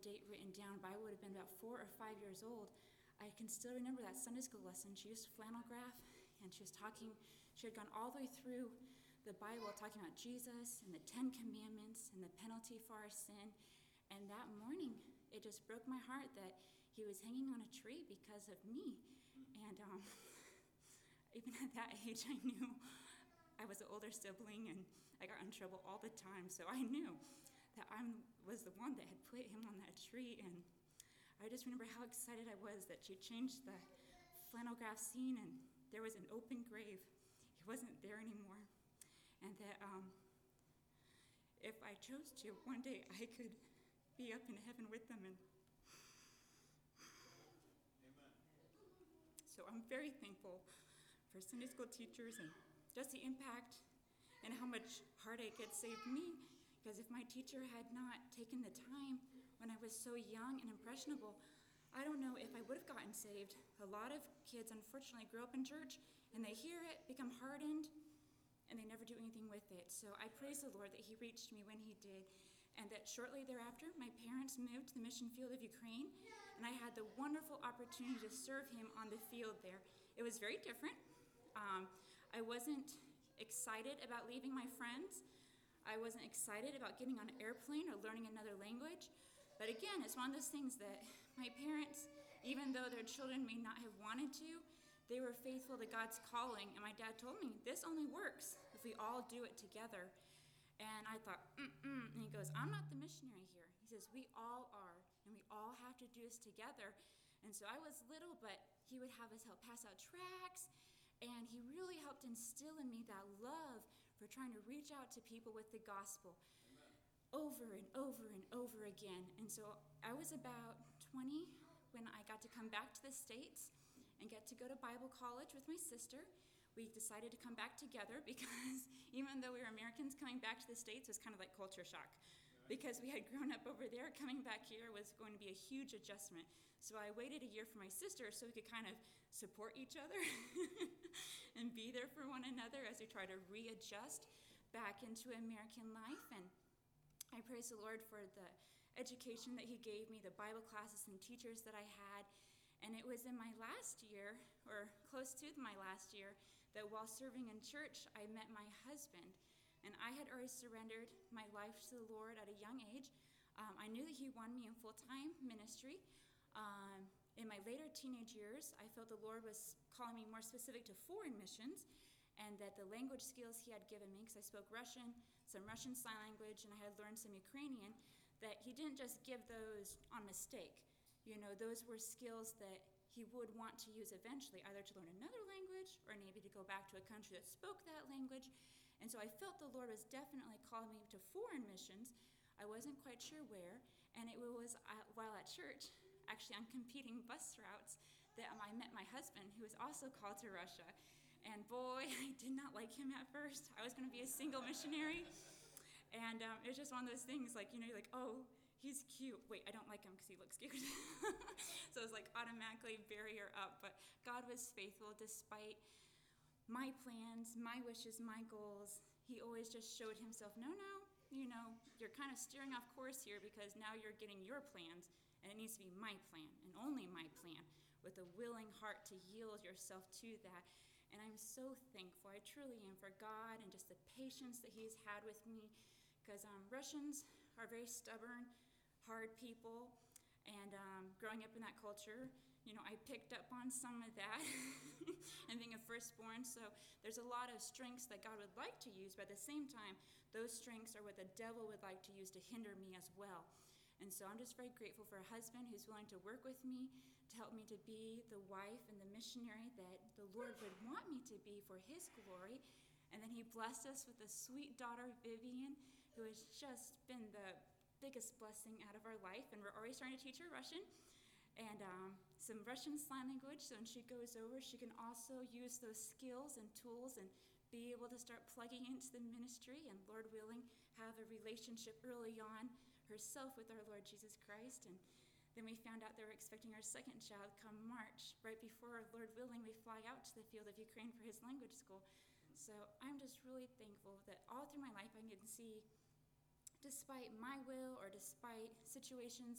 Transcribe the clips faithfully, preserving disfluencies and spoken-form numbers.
date written down, but I would have been about four or five years old. I can still remember that Sunday school lesson. She used flannel graph, and she was talking, she had gone all the way through the Bible, talking about Jesus and the Ten Commandments and the penalty for our sin. And that morning, it just broke my heart that he was hanging on a tree because of me. And um, even at that age, I knew I was an older sibling, and I got in trouble all the time. So I knew that I was the one that had put him on that tree. And I just remember how excited I was that she changed the flannel graph scene, and there was an open grave. He wasn't there anymore. And that um, if I chose to, one day I could be up in heaven with them. And Amen. So I'm very thankful for Sunday school teachers and just the impact and how much heartache it saved me. Because if my teacher had not taken the time when I was so young and impressionable, I don't know if I would have gotten saved. A lot of kids, unfortunately, grow up in church, and they hear it, become hardened, and they never do anything with it. So I praise the Lord that he reached me when he did, and that shortly thereafter, my parents moved to the mission field of Ukraine, and I had the wonderful opportunity to serve him on the field there. It was very different. Um, I wasn't excited about leaving my friends. I wasn't excited about getting on an airplane or learning another language. But again, it's one of those things that my parents, even though their children may not have wanted to, they were faithful to God's calling. And my dad told me, this only works if we all do it together. And I thought, mm-mm. And he goes, I'm not the missionary here. He says, we all are, and we all have to do this together. And so I was little, but he would have us help pass out tracts. And he really helped instill in me that love for trying to reach out to people with the gospel. Amen. Over and over and over again. And so I was about twenty when I got to come back to the States and get to go to Bible college with my sister. We decided to come back together because even though we were Americans, coming back to the States was kind of like culture shock. Because we had grown up over there, coming back here was going to be a huge adjustment. So I waited a year for my sister so we could kind of support each other and be there for one another as we try to readjust back into American life. And I praise the Lord for the education that he gave me, the Bible classes and teachers that I had. And it was in my last year, or close to my last year, that while serving in church, I met my husband. And I had already surrendered my life to the Lord at a young age. Um, I knew that he wanted me in full-time ministry. Um, in my later teenage years, I felt the Lord was calling me more specific to foreign missions, and that the language skills he had given me, because I spoke Russian, some Russian Sign Language, and I had learned some Ukrainian, that he didn't just give those on mistake. You know, those were skills that he would want to use eventually, either to learn another language or maybe to go back to a country that spoke that language. And so I felt the Lord was definitely calling me to foreign missions. I wasn't quite sure where. And it was uh, while at church, actually on competing bus routes, that I met my husband, who was also called to Russia. And boy, I did not like him at first. I was going to be a single missionary. And um, it was just one of those things, like, you know, you're like, oh, he's cute. Wait, I don't like him because he looks cute. So it was like automatically barrier up. But God was faithful despite my plans, my wishes, my goals. He always just showed himself, no, no, you know, you're kind of steering off course here because now you're getting your plans, and it needs to be my plan and only my plan, with a willing heart to yield yourself to that. And I'm so thankful, I truly am, for God and just the patience that he's had with me, because um, Russians are very stubborn, hard people. And um, growing up in that culture, you know, I picked up on some of that and being a firstborn. So there's a lot of strengths that God would like to use, but at the same time, those strengths are what the devil would like to use to hinder me as well. And so I'm just very grateful for a husband who's willing to work with me, to help me to be the wife and the missionary that the Lord would want me to be for his glory. And then he blessed us with a sweet daughter, Vivian, who has just been the biggest blessing out of our life, and we're already starting to teach her Russian and um, some Russian Sign Language, so when she goes over, she can also use those skills and tools and be able to start plugging into the ministry and, Lord willing, have a relationship early on herself with our Lord Jesus Christ. And then we found out they were expecting our second child come March, right before, Lord willing, we fly out to the field of Ukraine for his language school. So I'm just really thankful that all through my life I can see, despite my will or despite situations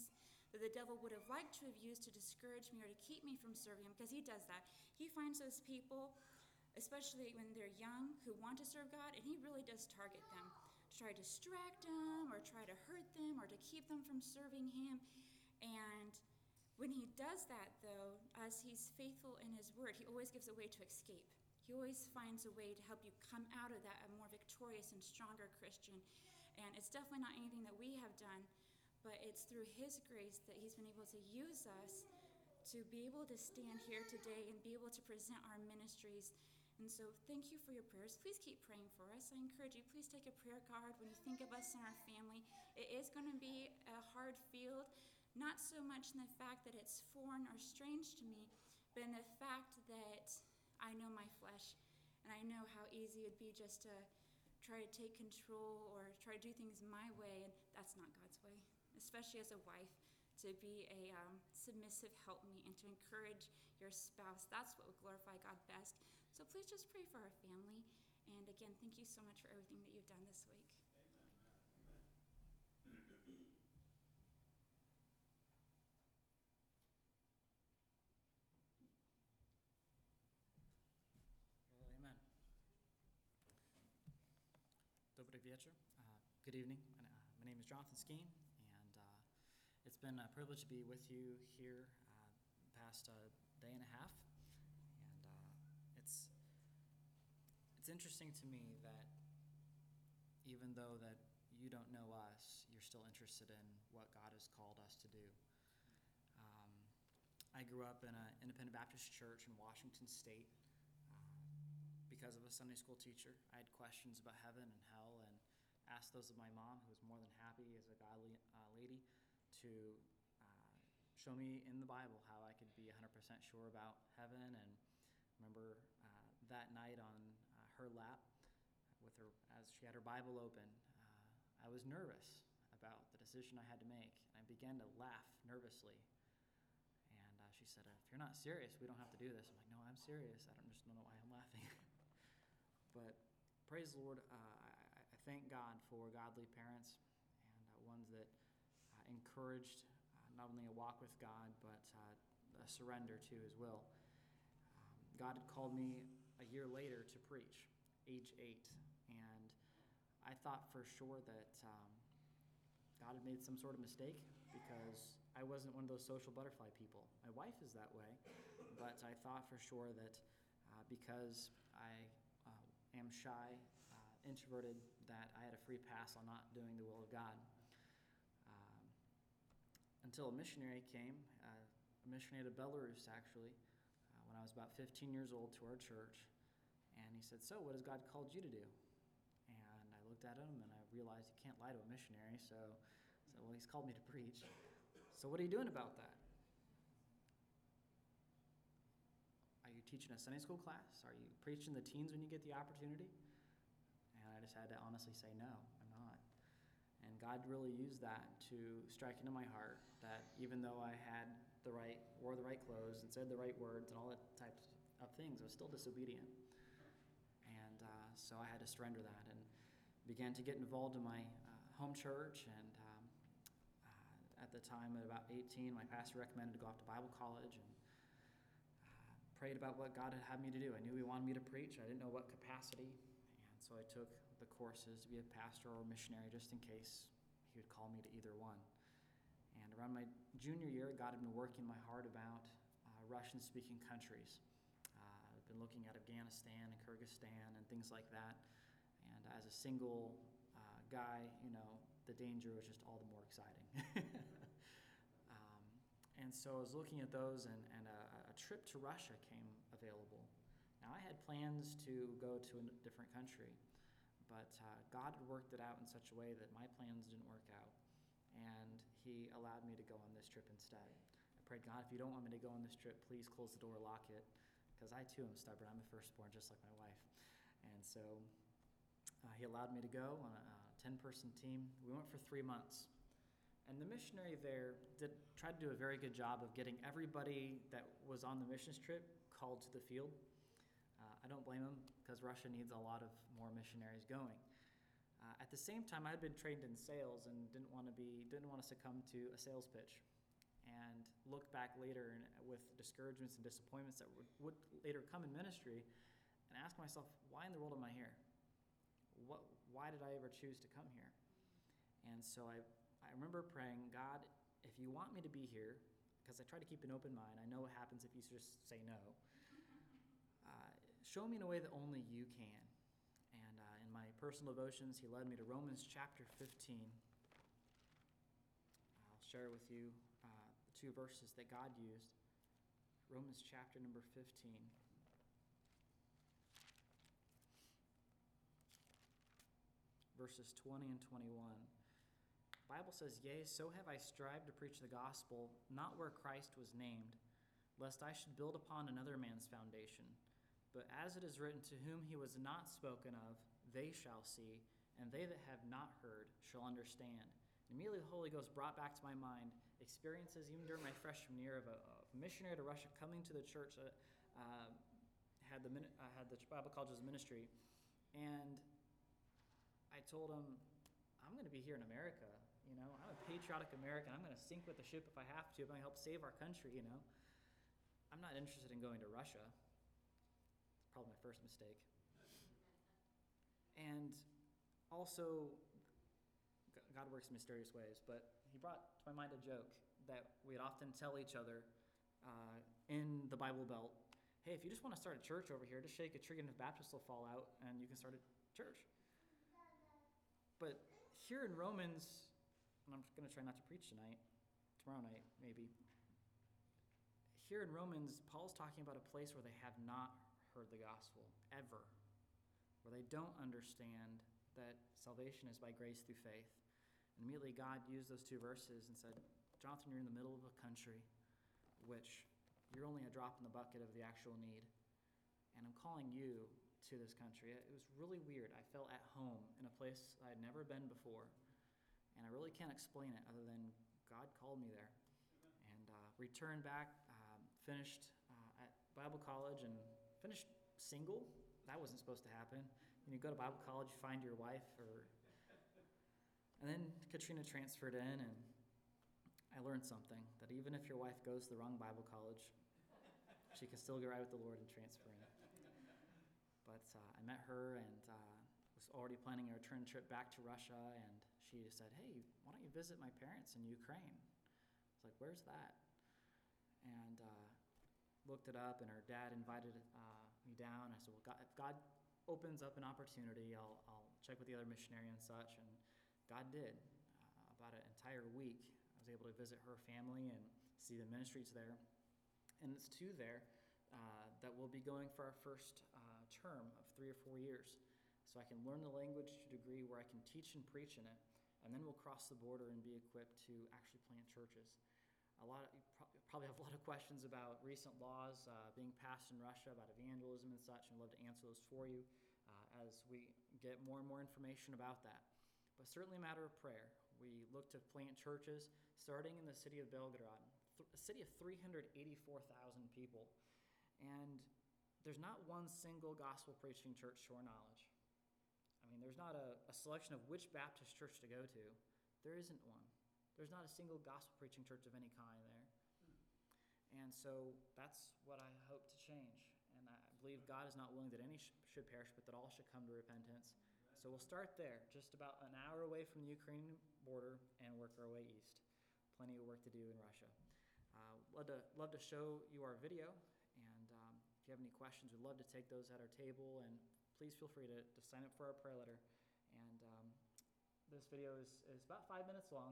that the devil would have liked to have used to discourage me or to keep me from serving him, because he does that. He finds those people, especially when they're young, who want to serve God, and he really does target them to try to distract them or try to hurt them or to keep them from serving him. And when he does that, though, as he's faithful in his word, he always gives a way to escape. He always finds a way to help you come out of that a more victorious and stronger Christian. And it's definitely not anything that we have done, but it's through his grace that he's been able to use us to be able to stand here today and be able to present our ministries. And so thank you for your prayers. Please keep praying for us. I encourage you, please take a prayer card when you think of us and our family. It is going to be a hard field, not so much in the fact that it's foreign or strange to me, but in the fact that I know my flesh, and I know how easy it'd be just to try to take control or try to do things my way, and that's not God's way, especially as a wife, to be a um, submissive helpmeet and to encourage your spouse. That's what would glorify God best. So please just pray for our family. And again, thank you so much for everything that you've done this week. Amen. Dobry wieczór. Uh, good evening. Uh, my name is Jonathan Skeen, and uh, it's been a privilege to be with you here uh, the past uh, day and a half. And uh, it's it's interesting to me that even though that you don't know us, you're still interested in what God has called us to do. Um, I grew up in an independent Baptist church in Washington State. Because of a Sunday school teacher, I had questions about heaven and hell, and asked those of my mom, who was more than happy as a godly uh, lady, to uh, show me in the Bible how I could be one hundred percent sure about heaven. And remember uh, that night on uh, her lap, with her as she had her Bible open, uh, I was nervous about the decision I had to make, and I began to laugh nervously. And uh, she said, "If you're not serious, we don't have to do this." I'm like, "No, I'm serious. I don't just don't know why I'm laughing." But praise the Lord, uh, I, I thank God for godly parents and uh, ones that uh, encouraged uh, not only a walk with God, but uh, a surrender to his will. Um, God had called me a year later to preach, age eight, and I thought for sure that um, God had made some sort of mistake, because I wasn't one of those social butterfly people. My wife is that way, but I thought for sure that uh, because I am shy, uh, introverted, that I had a free pass on not doing the will of God. Um, until a missionary came, uh, a missionary to Belarus, actually, uh, when I was about fifteen years old, to our church. And he said, "So, what has God called you to do?" And I looked at him, and I realized you can't lie to a missionary. So I said, "Well, he's called me to preach. So what are you doing about that?" Are you teaching a Sunday school class? Are you preaching the teens when you get the opportunity? And I just had to honestly say, no, I'm not. And God really used that to strike into my heart that even though I had the right, wore the right clothes and said the right words and all that types of things, I was still disobedient. And uh, so I had to surrender that and began to get involved in my uh, home church. And um, uh, at the time, at about eighteen, my pastor recommended to go off to Bible college, and prayed about what God had had me to do. I knew he wanted me to preach. I didn't know what capacity. And so I took the courses to be a pastor or a missionary, just in case he would call me to either one. And around my junior year, God had been working my heart about uh, Russian-speaking countries. Uh, I've been looking at Afghanistan and Kyrgyzstan and things like that. And as a single uh, guy, you know, the danger was just all the more exciting. And so I was looking at those, and, and a, a trip to Russia came available. Now, I had plans to go to a different country, but uh, God had worked it out in such a way that my plans didn't work out, and he allowed me to go on this trip instead. I prayed, "God, if you don't want me to go on this trip, please close the door, lock it," because I too am stubborn. I'm the firstborn, just like my wife. And so uh, he allowed me to go on a ten-person team. We went for three months. And the missionary there did tried to do a very good job of getting everybody that was on the missions trip called to the field. Uh, I don't blame him, because Russia needs a lot of more missionaries going. Uh, at the same time, I had been trained in sales and didn't want to be didn't want to succumb to a sales pitch. and look back later and with discouragements and disappointments that would, would later come in ministry and ask myself, why in the world am I here? What, why did I ever choose to come here? And so I, I remember praying, God, if you want me to be here, because I try to keep an open mind, I know what happens if you just say no, uh, show me in a way that only you can. And uh, in my personal devotions, he led me to Romans chapter fifteen. I'll share with you uh, the two verses that God used. Romans chapter number fifteen. Verses twenty and twenty-one. The Bible says, "Yea, so have I strived to preach the gospel, not where Christ was named, lest I should build upon another man's foundation. But as it is written, to whom he was not spoken of, they shall see, and they that have not heard shall understand." And immediately the Holy Ghost brought back to my mind experiences even during my freshman year of a, a missionary to Russia coming to the church that uh, had the uh, had the Bible College's ministry, and I told him, I'm going to be here in America. You know, I'm a patriotic American. I'm going to sink with the ship if I have to. I'm going to help save our country, you know. I'm not interested in going to Russia. It's probably my first mistake. And also, God works in mysterious ways, but he brought to my mind a joke that we'd often tell each other uh, in the Bible Belt. Hey, if you just want to start a church over here, just shake a tree and the Baptists will fall out and you can start a church. But here in Romans, and I'm going to try not to preach tonight, tomorrow night maybe. Here in Romans, Paul's talking about a place where they have not heard the gospel, ever. Where they don't understand that salvation is by grace through faith. And immediately God used those two verses and said, Jonathan, you're in the middle of a country which you're only a drop in the bucket of the actual need. And I'm calling you to this country. It was really weird. I felt at home in a place I had never been before. And I really can't explain it other than God called me there. And uh, returned back, um, finished uh, at Bible college and finished single. That wasn't supposed to happen. You know, you go to Bible college, you find your wife, or... And then Katrina transferred in, and I learned something, that even if your wife goes to the wrong Bible college, she can still get right with the Lord and transfer in. But uh, I met her and uh, was already planning a return trip back to Russia, and she just said, hey, why don't you visit my parents in Ukraine? I was like, where's that? And uh, looked it up, and her dad invited uh, me down. I said, well, God, if God opens up an opportunity, I'll, I'll check with the other missionary and such, and God did. Uh, about an entire week, I was able to visit her family and see the ministries there. And it's two there uh, that we'll be going for our first uh, term of three or four years. So I can learn the language to a degree where I can teach and preach in it, and then we'll cross the border and be equipped to actually plant churches. A lot of, you probably have a lot of questions about recent laws uh, being passed in Russia about evangelism and such, and I'd love to answer those for you uh, as we get more and more information about that. But certainly a matter of prayer. We look to plant churches starting in the city of Belgorod, a city of three hundred eighty-four thousand people. And there's not one single gospel preaching church to our knowledge. I mean, there's not a, a selection of which Baptist church to go to. There isn't one. There's not a single gospel preaching church of any kind there. And so that's what I hope to change. And I believe God is not willing that any sh- should perish, but that all should come to repentance. So we'll start there, just about an hour away from the Ukrainian border, and work our way east. Plenty of work to do in Russia. Uh, love to love to show you our video, and um, if you have any questions, we'd love to take those at our table, and please feel free to, to sign up for our prayer letter. And um, this video is, is about five minutes long,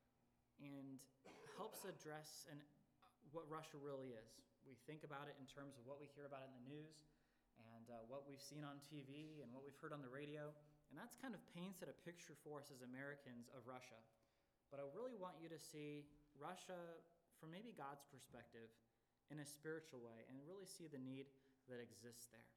and helps address and what Russia really is. We think about it in terms of what we hear about in the news, and uh, what we've seen on T V, and what we've heard on the radio. And that's kind of painted a picture for us as Americans of Russia. But I really want you to see Russia from maybe God's perspective in a spiritual way, and really see the need that exists there.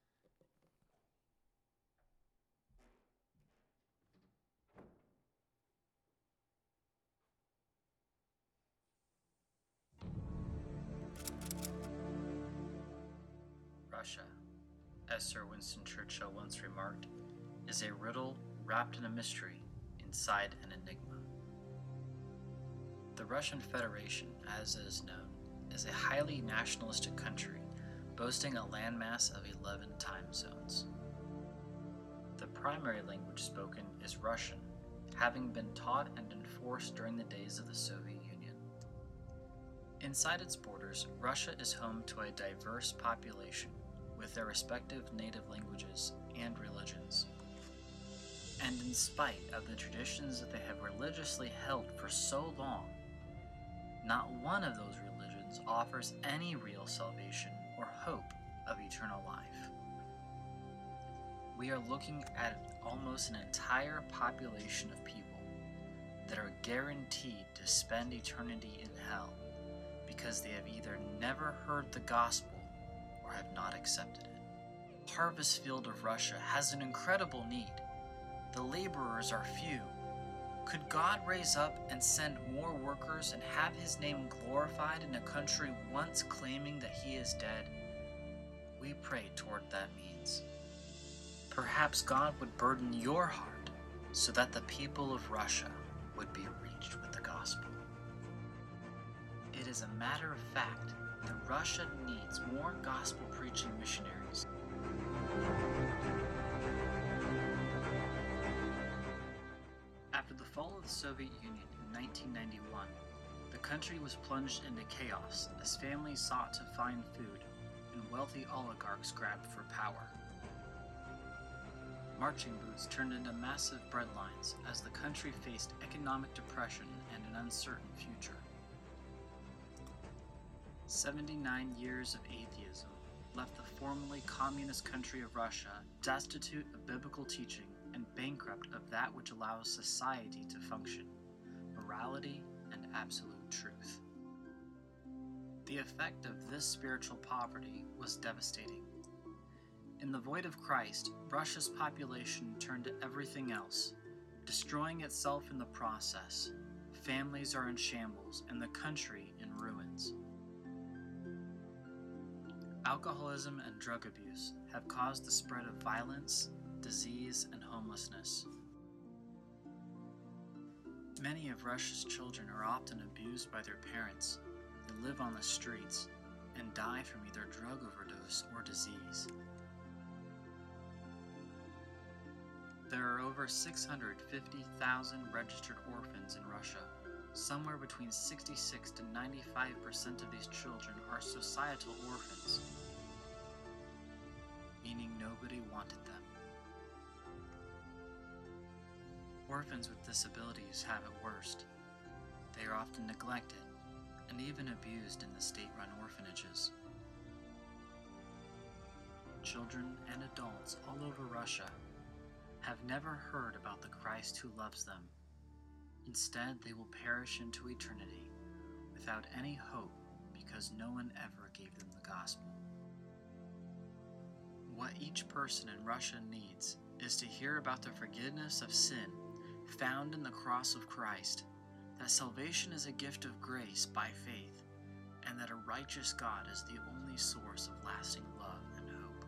Russia, as Sir Winston Churchill once remarked, is a riddle wrapped in a mystery inside an enigma. The Russian Federation, as it is known, is a highly nationalistic country boasting a landmass of eleven time zones. The primary language spoken is Russian, having been taught and enforced during the days of the Soviet Union. Inside its borders, Russia is home to a diverse population with their respective native languages and religions. And in spite of the traditions that they have religiously held for so long, not one of those religions offers any real salvation or hope of eternal life. We are looking at almost an entire population of people that are guaranteed to spend eternity in hell because they have either never heard the gospel or have not accepted it. The harvest field of Russia has an incredible need. The laborers are few. Could God raise up and send more workers and have his name glorified in a country once claiming that he is dead? We pray toward that means. Perhaps God would burden your heart so that the people of Russia would be reached with the gospel. It is a matter of fact that Russia needs more gospel-preaching missionaries. After the fall of the Soviet Union in nineteen ninety-one, the country was plunged into chaos as families sought to find food and wealthy oligarchs grabbed for power. Marching boots turned into massive breadlines as the country faced economic depression and an uncertain future. seventy-nine years of atheism left the formerly communist country of Russia destitute of biblical teaching and bankrupt of that which allows society to function, morality and absolute truth. The effect of this spiritual poverty was devastating. In the void of Christ, Russia's population turned to everything else, destroying itself in the process. Families are in shambles and the country in ruins. Alcoholism and drug abuse have caused the spread of violence, disease, and homelessness. Many of Russia's children are often abused by their parents. They live on the streets and die from either drug overdose or disease. There are over six hundred fifty thousand registered orphans in Russia. Somewhere between sixty-six to ninety-five percent of these children are societal orphans, meaning nobody wanted them. Orphans with disabilities have it worst. They are often neglected and even abused in the state-run orphanages. Children and adults all over Russia have never heard about the Christ who loves them. Instead, they will perish into eternity without any hope because no one ever gave them the gospel. What each person in Russia needs is to hear about the forgiveness of sin found in the cross of Christ, that salvation is a gift of grace by faith, and that a righteous God is the only source of lasting love and hope.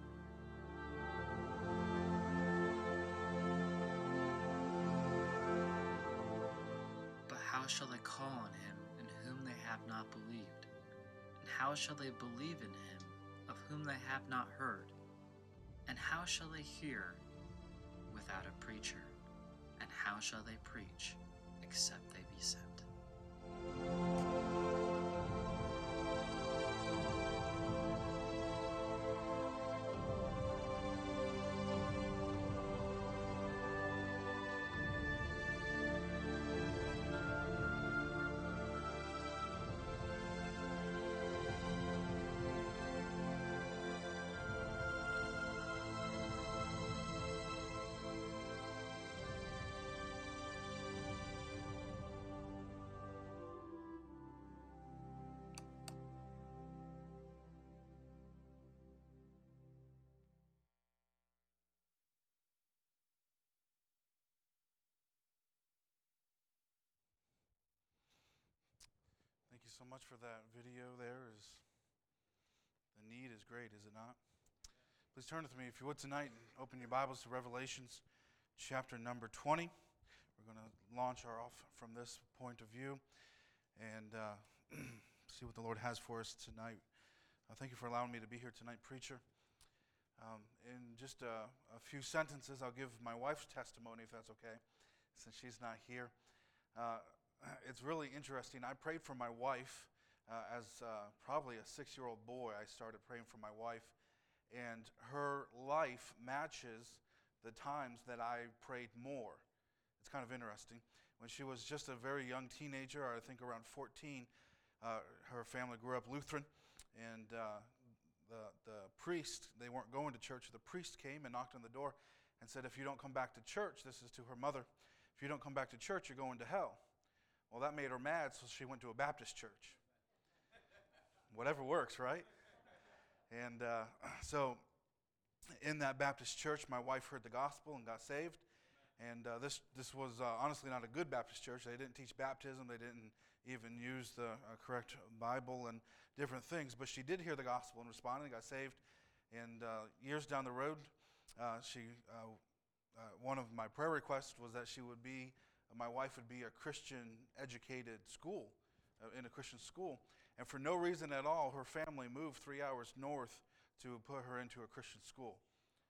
But how shall they call on him in whom they have not believed? And how shall they believe in him of whom they have not heard? And how shall they hear without a preacher? And how shall they preach except they be sent? Thank you so much for that video there. Is the need is great, is it not? Please turn with me, if you would, tonight, and open your Bibles to Revelations chapter number twenty. We're going to launch our off from this point of view. and uh, see what the Lord has for us tonight. Uh, thank you for allowing me to be here tonight, preacher. Um, in just a, a few sentences, I'll give my wife's testimony, if that's okay, since she's not here. Uh, it's really interesting. I prayed for my wife uh, as uh, probably a six-year-old boy. I started praying for my wife, and her life matches the times that I prayed more. It's kind of interesting. When she was just a very young teenager, I think around fourteen, uh, her family grew up Lutheran, and uh, the, the priest, they weren't going to church. The priest came and knocked on the door and said, if you don't come back to church, this is to her mother, if you don't come back to church, you're going to hell. Well, that made her mad, so she went to a Baptist church. Whatever works, right? And uh, so in that Baptist church, my wife heard the gospel and got saved. And uh, this this was uh, honestly not a good Baptist church. They didn't teach baptism. They didn't even use the uh, correct Bible and different things. But she did hear the gospel and responded and got saved. And uh, years down the road, uh, she uh, uh, one of my prayer requests was that she would be, my wife would be a Christian-educated school, uh, in a Christian school. And for no reason at all, her family moved three hours north to put her into a Christian school.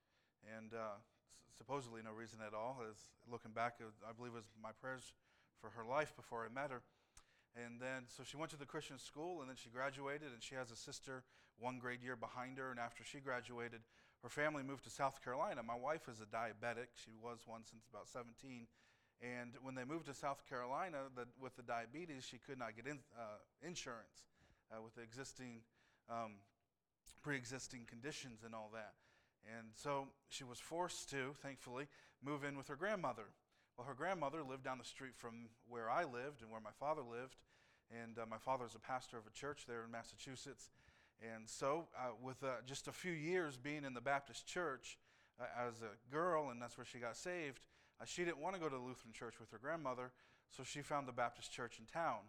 And uh, supposedly no reason at all. As looking back, I believe it was my prayers for her life before I met her. And then, so she went to the Christian school, and then she graduated, and she has a sister one grade year behind her. And after she graduated, her family moved to South Carolina. My wife is a diabetic. She was one since about seventeen. And when they moved to South Carolina, the, with the diabetes, she could not get in, uh, insurance uh, with the existing, um, pre-existing conditions and all that. And so she was forced to, thankfully, move in with her grandmother. Well, her grandmother lived down the street from where I lived and where my father lived. And uh, my father is a pastor of a church there in Massachusetts. And so uh, with uh, just a few years being in the Baptist church uh, as a girl, and that's where she got saved, uh, she didn't want to go to the Lutheran church with her grandmother, so she found the Baptist church in town.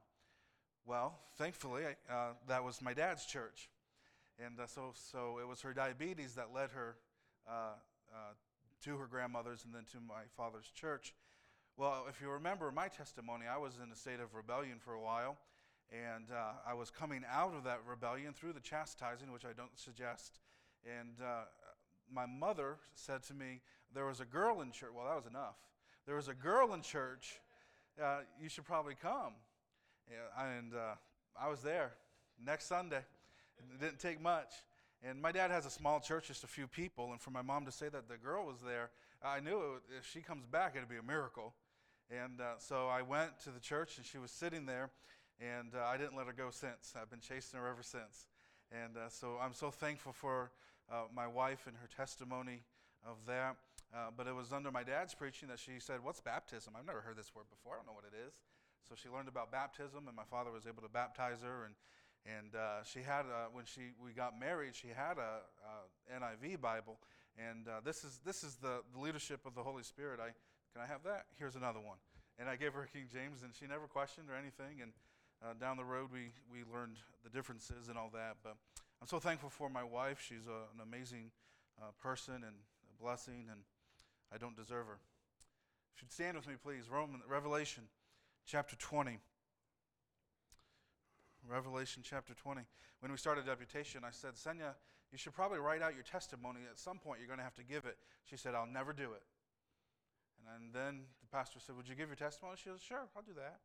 Well, thankfully, uh, that was my dad's church. And uh, so so it was her diabetes that led her uh, uh, to her grandmother's and then to my father's church. Well, if you remember my testimony, I was in a state of rebellion for a while. And uh, I was coming out of that rebellion through the chastising, which I don't suggest. And uh, my mother said to me, there was a girl in church. Well, that was enough. There was a girl in church. Uh, you should probably come. Yeah, and uh, I was there next Sunday. It didn't take much. And my dad has a small church, just a few people. And for my mom to say that the girl was there, I knew it, if she comes back, it'd be a miracle. And uh, so I went to the church, and she was sitting there. And uh, I didn't let her go since. I've been chasing her ever since. And uh, so I'm so thankful for uh, my wife and her testimony of that. Uh, but it was under my dad's preaching that she said, what's baptism? I've never heard this word before. I don't know what it is. So she learned about baptism, and my father was able to baptize her. And And uh, she had, a, when she we got married, she had a, a N I V Bible, and uh, this is this is the, the leadership of the Holy Spirit. I can I have that? Here's another one. And I gave her King James, and she never questioned or anything. And uh, down the road, we we learned the differences and all that. But I'm so thankful for my wife. She's a, an amazing uh, person and a blessing, and I don't deserve her. If you'd stand with me, please. Roman Revelation, chapter twenty. Revelation chapter twenty. When we started deputation, I said, Senya, you should probably write out your testimony. At some point, you're going to have to give it. She said, I'll never do it. And then the pastor said, would you give your testimony? She said, sure, I'll do that.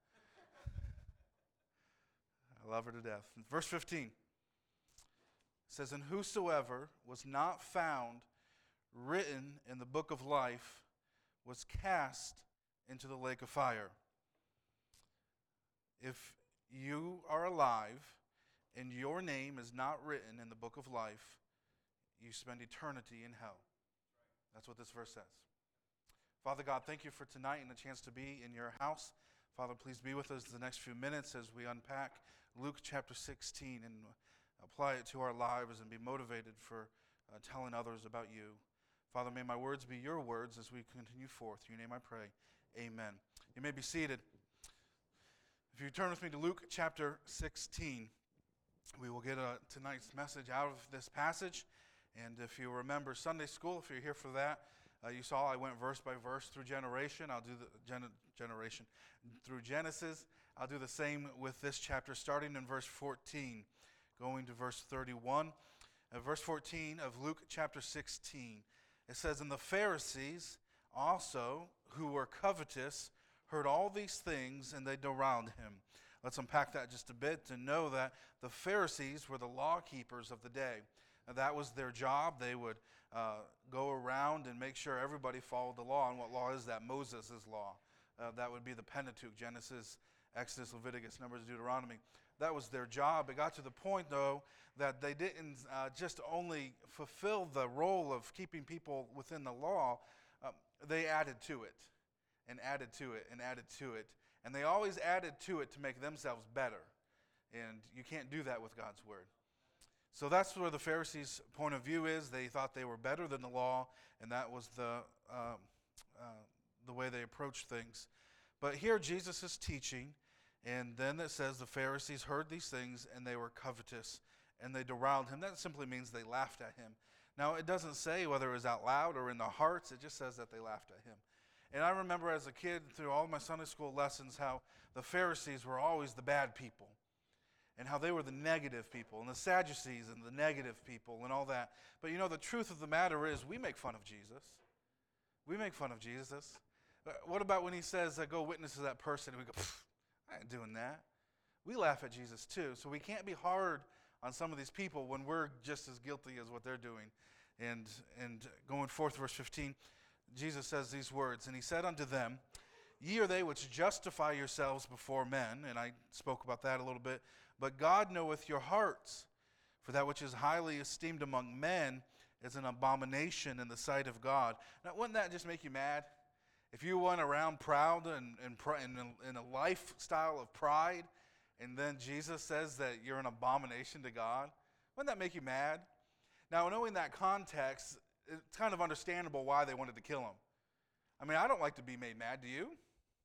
I love her to death. Verse fifteen says, and whosoever was not found written in the book of life was cast into the lake of fire. If you are alive and your name is not written in the book of life, you spend eternity in hell. That's what this verse says. Father God, thank you for tonight and the chance to be in your house. Father, please be with us the next few minutes as we unpack Luke chapter sixteen and apply it to our lives and be motivated for uh, telling others about you. Father, may my words be your words as we continue forth. In your name I pray. Amen. You may be seated. If you turn with me to Luke chapter sixteen, we will get a, tonight's message out of this passage. And if you remember Sunday school, if you're here for that, uh, you saw I went verse by verse through generation. I'll do the gen- generation through Genesis. I'll do the same with this chapter, starting in verse fourteen, going to verse thirty-one. Uh, verse fourteen of Luke chapter sixteen. It says, "And the Pharisees also, who were covetous, heard all these things, and they reviled him." Let's unpack that just a bit to know that the Pharisees were the law keepers of the day. Now, that was their job. They would uh, go around and make sure everybody followed the law. And what law is that? Moses' law. Uh, that would be the Pentateuch, Genesis, Exodus, Leviticus, Numbers, Deuteronomy. That was their job. It got to the point, though, that they didn't uh, just only fulfill the role of keeping people within the law, um, they added to it, and added to it, and added to it. And they always added to it to make themselves better. And you can't do that with God's word. So that's where the Pharisees' point of view is. They thought they were better than the law, and that was the um, uh, the way they approached things. But here Jesus is teaching, and then it says the Pharisees heard these things, and they were covetous, and they reviled him. That simply means they laughed at him. Now, it doesn't say whether it was out loud or in their hearts. It just says that they laughed at him. And I remember as a kid, through all my Sunday school lessons, how the Pharisees were always the bad people, and how they were the negative people, and the Sadducees and the negative people, and all that. But you know, the truth of the matter is, we make fun of Jesus. We make fun of Jesus. What about when he says, uh, go witness to that person, and we go, I ain't doing that. We laugh at Jesus too. So we can't be hard on some of these people when we're just as guilty as what they're doing. And, and going forth, verse fifteen, Jesus says these words, "And he said unto them, Ye are they which justify yourselves before men," and I spoke about that a little bit, "but God knoweth your hearts. For that which is highly esteemed among men is an abomination in the sight of God." Now, wouldn't that just make you mad? If you went around proud and, and, and in a lifestyle of pride, and then Jesus says that you're an abomination to God, wouldn't that make you mad? Now, knowing that context, it's kind of understandable why they wanted to kill him. I mean, I don't like to be made mad, do you?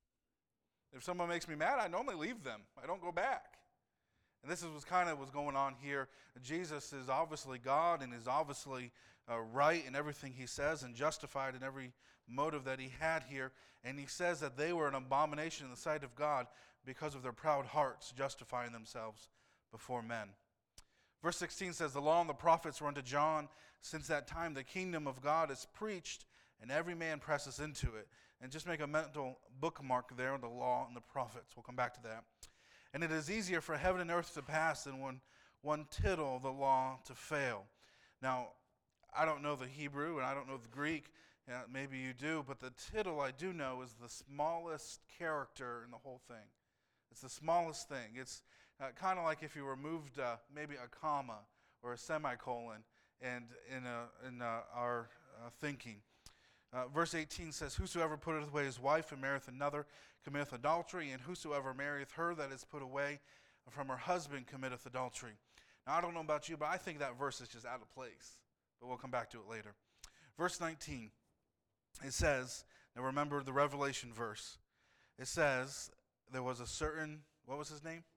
If someone makes me mad, I normally leave them. I don't go back. And this is what's kind of what's going on here. Jesus is obviously God and is obviously uh, right in everything he says and justified in every motive that he had here. And he says that they were an abomination in the sight of God because of their proud hearts, justifying themselves before men. Verse sixteen says, "The law and the prophets were unto John. Since that time the kingdom of God is preached, and every man presses into it." And just make a mental bookmark there, the law and the prophets. We'll come back to that. "And it is easier for heaven and earth to pass than when one tittle of the law to fail." Now, I don't know the Hebrew and I don't know the Greek. Yeah, maybe you do, but the tittle I do know is the smallest character in the whole thing. It's the smallest thing. It's uh, kind of like if you removed uh, maybe a comma or a semicolon and in, a, in uh, our uh, thinking. Uh, verse eighteen says, "Whosoever putteth away his wife and marrieth another committeth adultery, and whosoever marrieth her that is put away from her husband committeth adultery." Now, I don't know about you, but I think that verse is just out of place. But we'll come back to it later. Verse nineteen, it says, now remember the Revelation verse. It says, there was a certain, what was his name?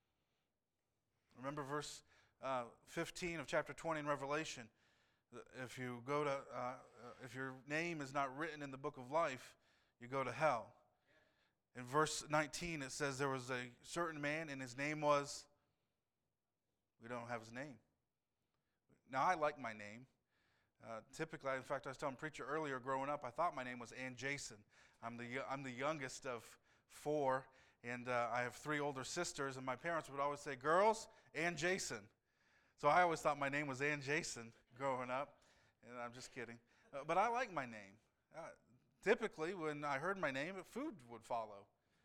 Remember verse uh, fifteen of chapter twenty in Revelation. If you go to, uh, if your name is not written in the book of life, you go to hell. In verse nineteen, it says there was a certain man, and his name was, we don't have his name. Now, I like my name. Uh, typically, in fact, I was telling the preacher earlier, growing up, I thought my name was Ann Jason. I'm the, I'm the youngest of four, and uh, I have three older sisters, and my parents would always say, "Girls, Ann Jason." So I always thought my name was Ann Jason growing up, and I'm just kidding. Uh, but I like my name. Uh, typically, when I heard my name, food would follow.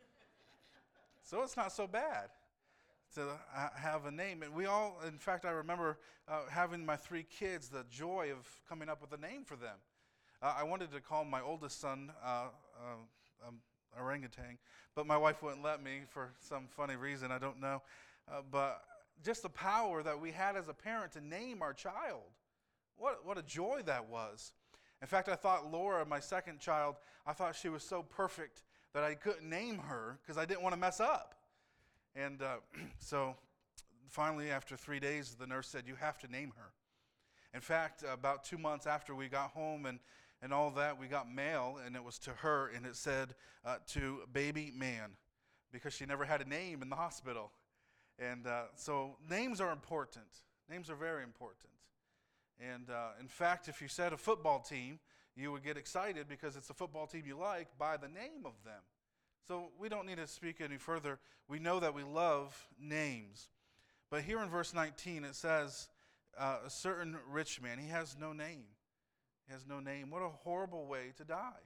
So it's not so bad to uh, have a name. And we all, in fact, I remember uh, having my three kids, the joy of coming up with a name for them. Uh, I wanted to call my oldest son uh, uh, um, orangutan, but my wife wouldn't let me for some funny reason, I don't know. Uh, but just the power that we had as a parent to name our child. What, what a joy that was. In fact, I thought Laura, my second child, I thought she was so perfect that I couldn't name her because I didn't want to mess up. And uh, so finally, after three days, the nurse said, "You have to name her." In fact, about two months after we got home and, and all that, we got mail, and it was to her, and it said, uh, "To baby man." because she never had a name in the hospital. And uh, so names are important. Names are very important. And uh, in fact, if you said a football team, you would get excited because it's a football team you like by the name of them. So we don't need to speak any further. We know that we love names. But here in verse nineteen, it says, uh, a certain rich man, he has no name. He has no name. What a horrible way to die.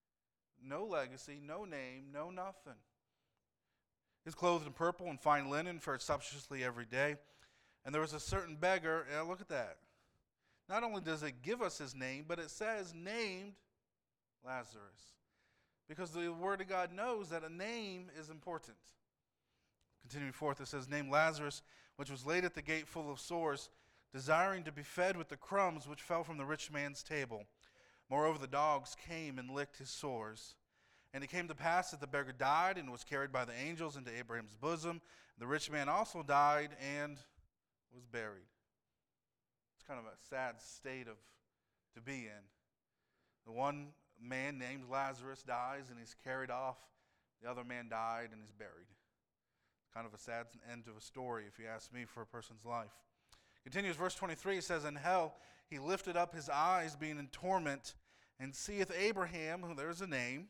No legacy, no name, no nothing. He's clothed in purple and fine linen, fared sumptuously every day. And there was a certain beggar, and look at that. Not only does it give us his name, but it says named Lazarus. Because the Word of God knows that a name is important. Continuing forth, it says, named Lazarus, which was laid at the gate full of sores, desiring to be fed with the crumbs which fell from the rich man's table. Moreover, the dogs came and licked his sores. And it came to pass that the beggar died and was carried by the angels into Abraham's bosom. The rich man also died and was buried. It's kind of a sad state of to be in. The one man named Lazarus dies and he's carried off. The other man died and is buried. Kind of a sad end to a story, if you ask me, for a person's life. Continues verse twenty-three, it says, in hell he lifted up his eyes, being in torment, and seeth Abraham, who there's a name,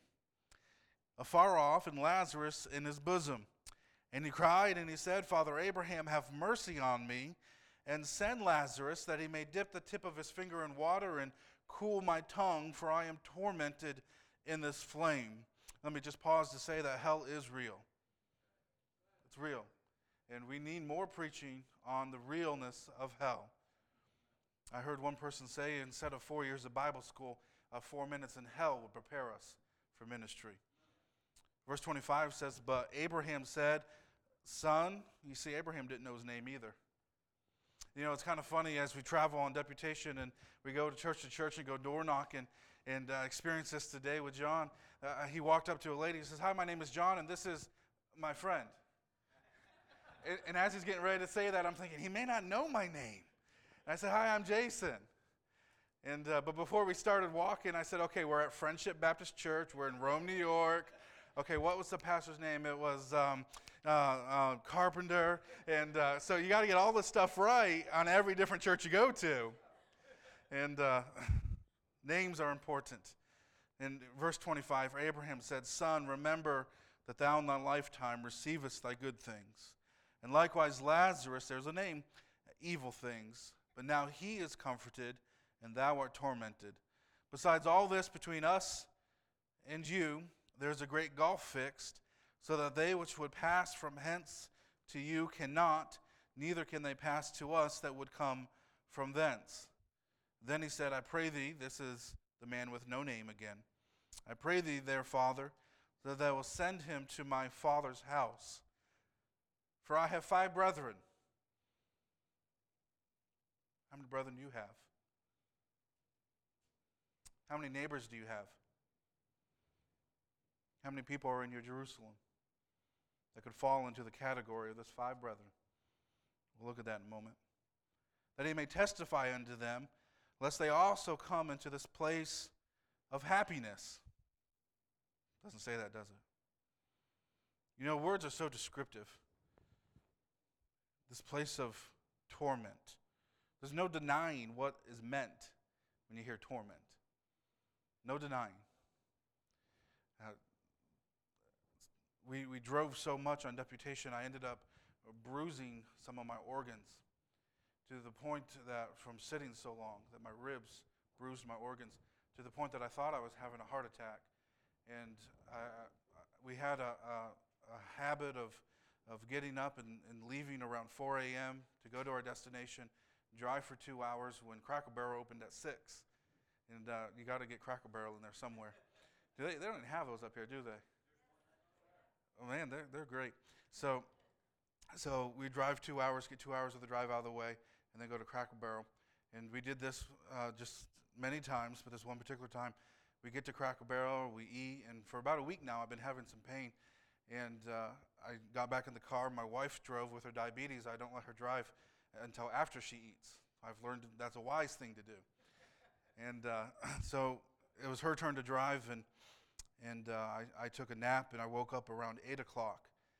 afar off, and Lazarus in his bosom. And he cried, and he said, Father Abraham, have mercy on me, and send Lazarus, that he may dip the tip of his finger in water and cool my tongue, for I am tormented in this flame. Let me just pause to say that hell is real. It's real. And we need more preaching on the realness of hell. I heard one person say, instead of four years of Bible school, uh, four minutes in hell would prepare us for ministry. Verse twenty-five says, but Abraham said, son, you see, Abraham didn't know his name either. You know, it's kind of funny as we travel on deputation and we go to church to church and go door knocking, and uh, experience this today with John. Uh, he walked up to a lady and says, hi, my name is John, and this is my friend. and, and as he's getting ready to say that, I'm thinking, he may not know my name. And I said, hi, I'm Jason. And uh, but before we started walking, I said, okay, we're at Friendship Baptist Church. We're in Rome, New York. Okay, what was the pastor's name? It was um, uh, uh, Carpenter. And uh, so you got to get all this stuff right on every different church you go to. And uh, names are important. In verse twenty-five, Abraham said, son, remember that thou in thy lifetime receivest thy good things. And likewise Lazarus, there's a name, evil things. But now he is comforted, and thou art tormented. Besides all this, between us and you, there is a great gulf fixed, so that they which would pass from hence to you cannot, neither can they pass to us that would come from thence. Then he said, I pray thee, this is the man with no name again, I pray thee, their father, that thou wilt send him to my father's house. For I have five brethren. How many brethren do you have? How many neighbors do you have? How many people are in your Jerusalem that could fall into the category of this five brethren? We'll look at that in a moment. That he may testify unto them, lest they also come into this place of happiness. Doesn't say that, does it? You know, words are so descriptive. This place of torment. There's no denying what is meant when you hear torment. No denying. Uh, we, we drove so much on deputation, I ended up bruising some of my organs to the point that from sitting so long that my ribs bruised my organs to the point that I thought I was having a heart attack. And I, I, we had a, a, a habit of, of getting up and, and leaving around four a.m. to go to our destination, drive for two hours when Cracker Barrel opened at six. And uh, you got to get Cracker Barrel in there somewhere. Do they, they don't have those up here, do they? Oh man, they're, they're great. So, so we drive two hours, get two hours of the drive out of the way, and then go to Cracker Barrel. And we did this uh, just many times, but this one particular time, we get to Cracker Barrel, we eat, and for about a week now, I've been having some pain. And uh, I got back in the car. My wife drove with her diabetes. I don't let her drive until after she eats. I've learned that's a wise thing to do. And uh, so it was her turn to drive, and and uh, I, I took a nap, and I woke up around eight o'clock.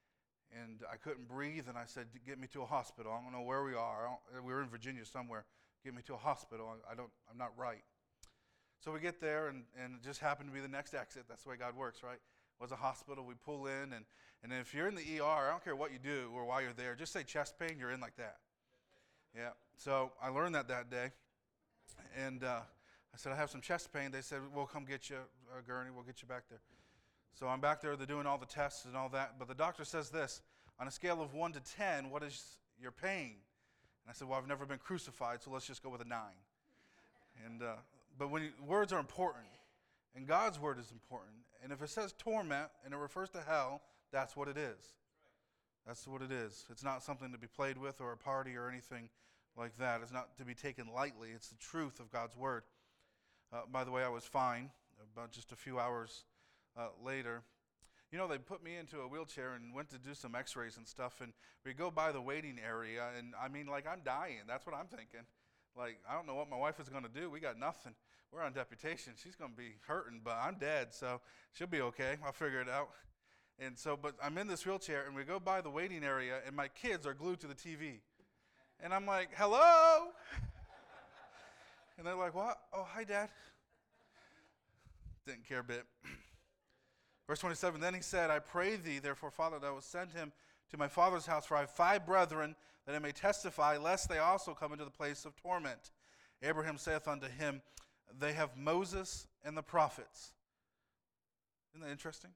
and I couldn't breathe, and I said, get me to a hospital. I don't know where we are. I don't, we were in Virginia somewhere. Get me to a hospital. I, I don't, I'm not right. So we get there, and, and it just happened to be the next exit. That's the way God works, right? It was a hospital. We pull in, and, and if you're in the E R, I don't care what you do or why you're there, just say chest pain, you're in like that. Yeah. So I learned that that day, and uh, I said, I have some chest pain. They said, we'll come get you, uh, Gurney. We'll get you back there. So I'm back there. They're doing all the tests and all that. But the doctor says this, on a scale of one to ten, what is your pain? And I said, well, I've never been crucified, so let's just go with a nine. And uh, But when you, words are important, and God's word is important. And if it says torment and it refers to hell, that's what it is. That's what it is. It's not something to be played with or a party or anything like that. It's not to be taken lightly. It's the truth of God's word. Uh, by the way, I was fine about just a few hours uh, later. You know, they put me into a wheelchair and went to do some x-rays and stuff, and we go by the waiting area, and I mean, like, I'm dying. That's what I'm thinking. Like, I don't know what my wife is going to do. We got nothing. We're on deputation. She's going to be hurting, but I'm dead, so she'll be okay. I'll figure it out. And so, but I'm in this wheelchair, and we go by the waiting area, and my kids are glued to the T V. And I'm like, hello? And they're like, what? Oh, hi, Dad. Didn't care a bit. Verse twenty-seven, then he said, I pray thee, therefore, Father, that I will send him to my father's house, for I have five brethren, that I may testify, lest they also come into the place of torment. Abraham saith unto him, they have Moses and the prophets. Isn't that interesting?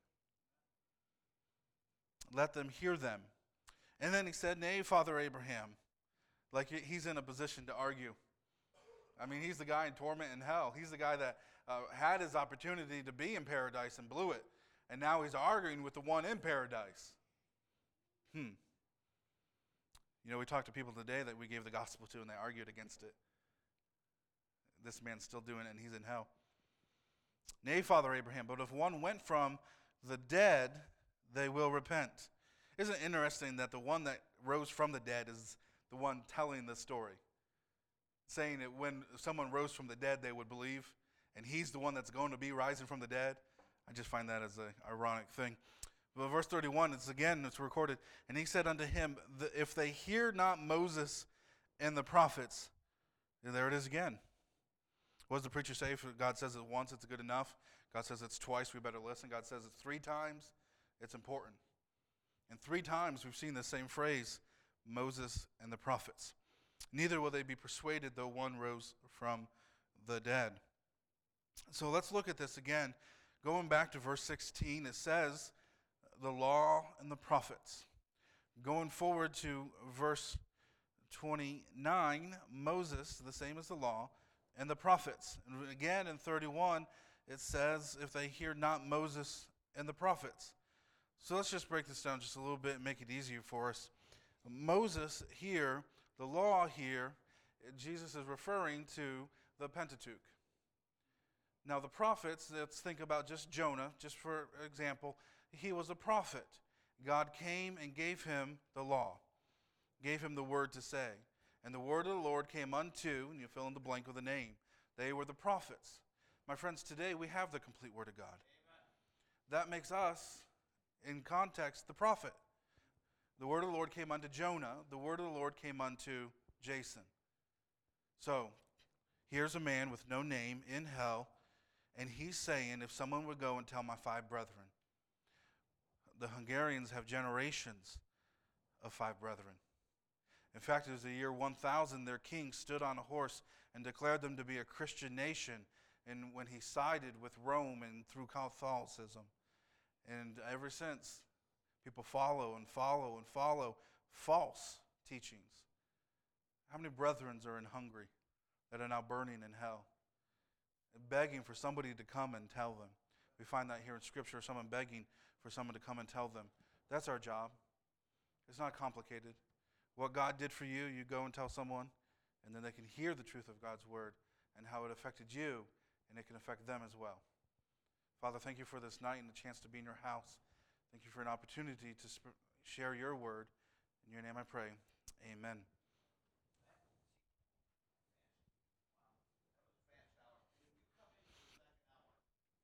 Let them hear them. And then he said, nay, Father Abraham. Like he's in a position to argue. I mean, he's the guy in torment in hell. He's the guy that uh, had his opportunity to be in paradise and blew it. And now he's arguing with the one in paradise. Hmm. You know, we talked to people today that we gave the gospel to, and they argued against it. This man's still doing it, and he's in hell. Nay, Father Abraham, but if one went from the dead, they will repent. Isn't it interesting that the one that rose from the dead is the one telling the story? Saying that when someone rose from the dead, they would believe, and he's the one that's going to be rising from the dead. I just find that as an ironic thing. But verse thirty-one, it's again, it's recorded. And he said unto him, if they hear not Moses and the prophets, and there it is again. What does the preacher say? If God says it once, it's good enough. God says it's twice, we better listen. God says it's three times, it's important. And three times we've seen the same phrase, Moses and the prophets. Neither will they be persuaded, though one rose from the dead. So let's look at this again. Going back to verse sixteen, it says, the law and the prophets. Going forward to verse twenty-nine, Moses, the same as the law, and the prophets. And again in thirty-one, it says, if they hear not Moses and the prophets. So let's just break this down just a little bit and make it easier for us. Moses here, the law here, Jesus is referring to the Pentateuch. Now the prophets, let's think about just Jonah, just for example. He was a prophet. God came and gave him the law, gave him the word to say. And the word of the Lord came unto, and you fill in the blank with a name. They were the prophets. My friends, today we have the complete word of God. Amen. That makes us, in context, the prophet. The word of the Lord came unto Jonah. The word of the Lord came unto Jason. So, here's a man with no name in hell, and he's saying, if someone would go and tell my five brethren. The Hungarians have generations of five brethren. In fact, it was the year one thousand, their king stood on a horse and declared them to be a Christian nation, and when he sided with Rome and through Catholicism. And ever since, people follow and follow and follow false teachings. How many brethren are in Hungary that are now burning in hell, and begging for somebody to come and tell them? We find that here in Scripture, someone begging for someone to come and tell them. That's our job. It's not complicated. What God did for you, you go and tell someone, and then they can hear the truth of God's word and how it affected you, and it can affect them as well. Father, thank you for this night and the chance to be in your house. Thank you for an opportunity to sp- share your word. In your name I pray. Amen.